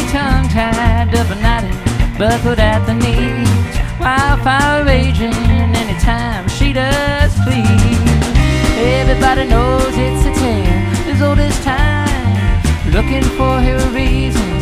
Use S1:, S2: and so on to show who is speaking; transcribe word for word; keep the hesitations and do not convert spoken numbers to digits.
S1: tongue-tied, double-knotted, buckled at the knees. Wildfire raging anytime she does please. Everybody knows it's a tale as old as time, looking for her reason